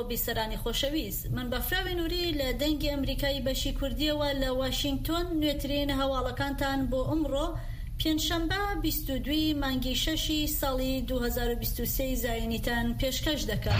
بیسەرانی خۆشەویست، من بەفراوی نووری لە دەنگی ئەمریکایی بەشی کوردیەوە لە واشنگتن نوێترین هەواڵەکانتان بۆ ئەمڕۆ پێنجشەمبە 22 مانگی 6 ساڵی 2023 زاینیتان پێشکەش دەکەم.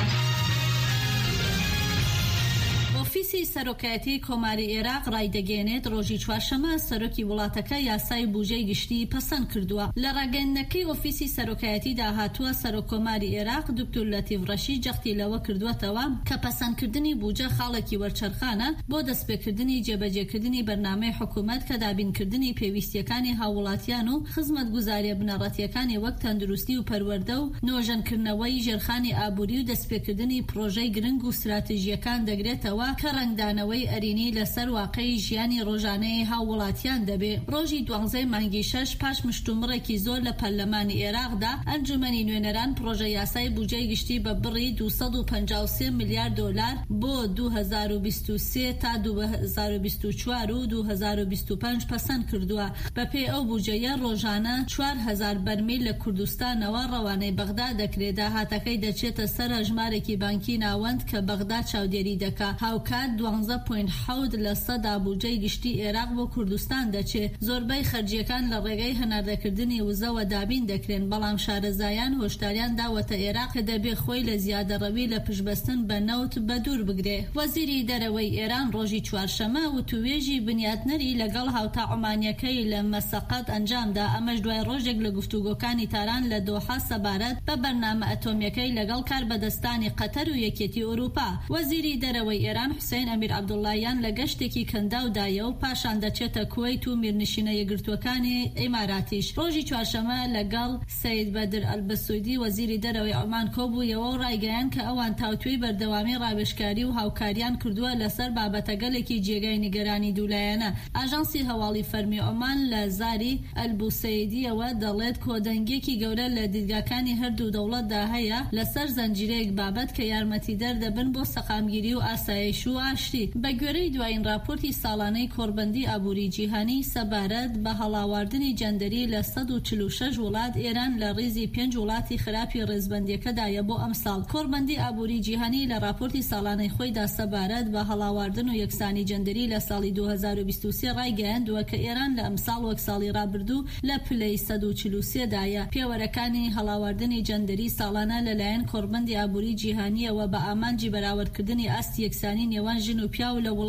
ئۆفیسی سەرۆکایەتی کۆماری عێراق ڕایدەگەێنێت ڕۆژی چوارشەمە سەرۆکی وڵاتەکە یاسای بوجەی گشتی پەسەند کردووە. لە ڕاگەیاندنەکەی ئۆفیسی سەرۆکایەتی داهاتووە سەرۆک کۆماری عێراق دکتۆر لەتیف ڕەشید جەختی لەوە کردووەتەوە کە پەسەندکردنی بوجە خاڵێکی وەرچەرخانە بۆ دەستپێکردنی جێبەجێکردنی بەرنامەی حکوومەت کە دابینکردنی پێویستیەکانی هاوڵاتیان و خزمەتگوزاریە بنەڕەتیەکانی وەک تەندروستی و پەروەردە و نۆژەنکردنەوەی ژێرخانی ئابووری و دەستپێکردنی پرۆژەی گرنگ و استراتیژیەکان دەگرێتەوە کە ڕنگدانەوەی ئەرینی لەسەر واقعی ژیانی ڕۆژانەی هاوڵاتیان دەبێ. ڕۆژی 12 مانگی 6 پاش مشتومڕێکی زۆر لە پەرلەمانی عێراقدا ئەنجومەنی نوێنەران پرۆژە یاسای بوجەی گشتی بە بڕی 253 میلیارد دلار بۆ 2023 تا 2024 و 2025 پەسەند کردووە. بەپێی ئەو بوجەیە ڕۆژانە 4000 بەرمیل لە کوردستانەوە ڕەوانەی بەغدا دەکرێت. داهاتەکەی دەچێتە سەر ژمارێکی بانکی ناوەند کە بەغدا چاودێری دەکات. هاوکات 12.7 لە سەدا بوجەی گشتی عێراق بۆ کوردستان دەچێت. زۆربەی خەرجیەکان لە ڕێگەی هەناردەکردنی وزەوە دابین دەکرێن، بەڵام شارەزایان هۆشداریان داوەتە عێراق کە دەبێ خۆی لە زیادەڕەوی لە پشبەستن بە نەوت بە دوور بگرێ. وەزیری دەرەوەی ئێران ڕۆژی چوارشەمە وتووێژی بنیاتنەری لەگەڵ هاوتاعمانیەکەی لە مەسەقەت ئەنجامدا. ئەمەش دوای ڕۆژێک لە گفتوگۆکانی تاران لە دۆحا سەبارەت بە بەرنامە ئەتۆمیەکەی لەگەڵ کاربەدەستانی قەتەر و یەکێتی ئەوروپا. وەزیری دەرەوەی ئێران حوسێن ئەمیر عەبدوڵڵاهیان لە گەشتێکی کەنداودایە و پاشان دەچێتە کوێیت و میرنشینە یەکگرتووەکانی ئیماراتیش. ڕۆژی چوارشەمە لەگەڵ سەید بەدر ئەلبەسوودی وەزیری دەرەوەی عومان کۆبوویەوە و ڕایگەیان کە ئەوان تاوتوێی بەردەوامی ڕاوێژکاری و هاوکاریان کردووە لەسەر بابەتە گەلێکی جێگای نیگەرانی دوولایەنە. ئاژانسی هەواڵی فەرمی عومان لە زاری ئەلبوسەیدیەوە دەڵێت کۆدەنگێکی گەورە لە دیدگاکانی هەردوو دەوڵەتدا هەیە لەسەر زەنجیرەیەک بابەت کە یارمەتیدەر دەبن بۆ سەقامگیری و ئاسایش و ئاشتی. بە گوێرەی دوایین راپۆرتی ساڵانەی کۆڕبەندی ئابووری جیهانی سەبارەت بە هەڵاواردنی جەندەری لە 146 وڵات، ئێران لە ڕێزی 5 وڵاتی خراپی ڕێزبەندیەکەدایە بۆ ئەم ساڵ. کۆڕبەندی ئابووری جیهانی لە راپۆرتی ساڵانەی خۆیدا سەبارەت بە هەڵاواردن و یەکسانی جەندەری لە ساڵی 2023 ڕایگەیاندووە کە ئێران لە ئەم ساڵ وەک ساڵی ڕابردوو لە پلەی 143 دایە. پێوەرەکانی هەڵاواردنی جەندەری ساڵانە لەلایەن کۆڕبەندی ئابووری جیهانیەوە بە ئامانجی بەراوردکردنی ئاستی یەکسانی نێوان ژن و پیا و لە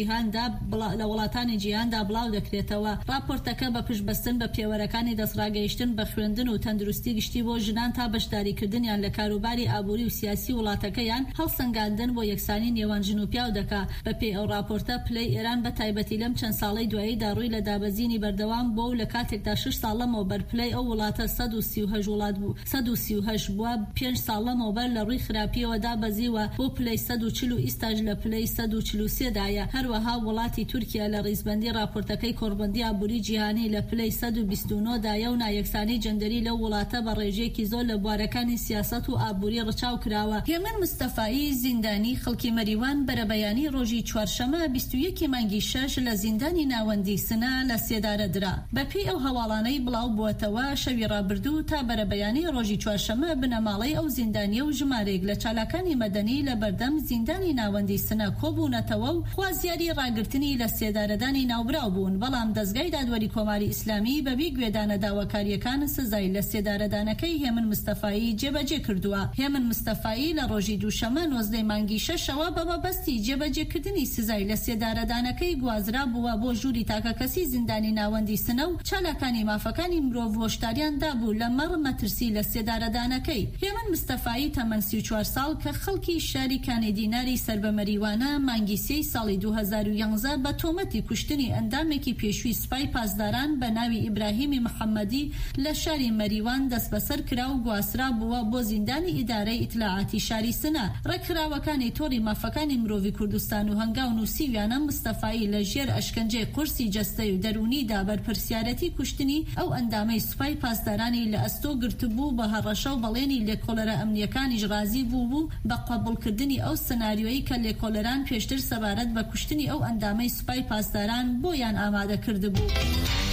وڵاتانی جیهاندا بڵاو دەکرێتەوە. راپۆرتەکە بە پشتبەستن بە پێوەرەکانی دەستڕاگەیشتن بە خوێندن و تەندروستی گشتی بۆ ژنان تا بەشداریکردنیان لە کاروباری ئابووری و سیاسی وڵاتەکەیان هەڵسەنگاندن بۆ یەکسانی نێوان ژن و پیا دەکات. بەپێی ئەو راپۆرتە پلەی ئێران بە تایبەتی لەم چەند ساڵەی دواییدا ڕووی لە دابەزینی بەردەوام بۆ و لە کاتێکدا 6 ساڵ لەمەوە بەرپلەی ئەو وڵاتە 138 وڵات بوو 138 بووە 5 ساڵ لەمەوە لە ڕووی خراپیەوە دابەزیوە بۆ پلەی 140 و ئیستاژ لە پلەی 143 دایە. هەروەها وڵاتی تورکیا لە ڕیزبەندی راپۆرتەکەی کۆڕبەندی ئابووری جیهانی لە پلەی 129 دایە و نایەکسانی جەندەری لە وڵاتە بە ڕێژەیەکی زۆر لە بوارەکانی سیاست و ئابووری ڕچاو کراوە. هێمن مستەفایی زیندانی خەڵکی مەریوان بەرەبەیانی ڕۆژی چوارشەمە 21 مانگی 6 لە زیندانی ناوەندی سنە لە سێدارە درا. بەپێی ئەو هەواڵانەی بڵاو بووەتەوە شەوی ڕابردوو تا بەرەبەیانی ڕۆژی چوارشەمە بنەماڵەی ئەو زیندانیە و ژمارێک لە چالاکانی مەدەنی لە بەردەم زیندانی ناوەندی سنە کۆبوونەتەوە و خوازیاری ڕاگرتنی لە سێدارەدانی ناوبراو بوون. بەڵام دەزگای دادوەری کۆماری ئیسلامی بەبێ گوێدانە داواکاریەکان سزای لە سێدارەدانەکەی هێمن مستەفایی جێبەجێ کردووە. هێمن مستەفایی لە ڕۆژی دووشەمە 19 مانگی 6ەوە بە مەبەستی جێبەجێکردنی سزای لە سێدارەدانەکەی گوازرا بووە بۆ ژووری تاکەکەسی زیندانی ناوەندی سنە و چالاکانی مافەکانی مرۆڤ هۆشداریان دابوو لە مەڕ مەترسی لە سێدارەدانەکەی. هێمن مستەفایی تەمەن 34 ساڵ کە خەڵکی شاری کانێدیناری سەربەمەریوانە مانگی 3 ساڵی 2011 بە تۆمەتی کوشتنی ئەندامێکی پێشووی سوپای پاسداران بە ناوی ئیبراهیمی محەممەدی لە شاری مەریوان دەست بەسەر کرا و گواسرا بووە بۆ زیندانی ئیدارەی ئیتلاعاتی شاری سنە. ڕێکخراوەکانی تۆڕی مافەکانی مرۆڤی کوردستان و هەنگاو نووسیویانە مستەفایی لە ژێر ئەشکەنجەی قورسی جەستەی و دەرونیدا بەرپرسیارەتی کوشتنی ئەو ئەندامەی سوپای پاسدارانی لە ئەستۆ گرتبوو بە هەڕەشە و بەڵێنی لێکۆلەرە ئەمنیەکانیش ڕازی بوو بە قبولکردنی ئەو سناریۆیی کە لێکۆلەران پێشتر سەبارەت بە کوشتنی ئەو ئەندامەی سوپای پاسداران بۆیان ئامادە کرد بوو.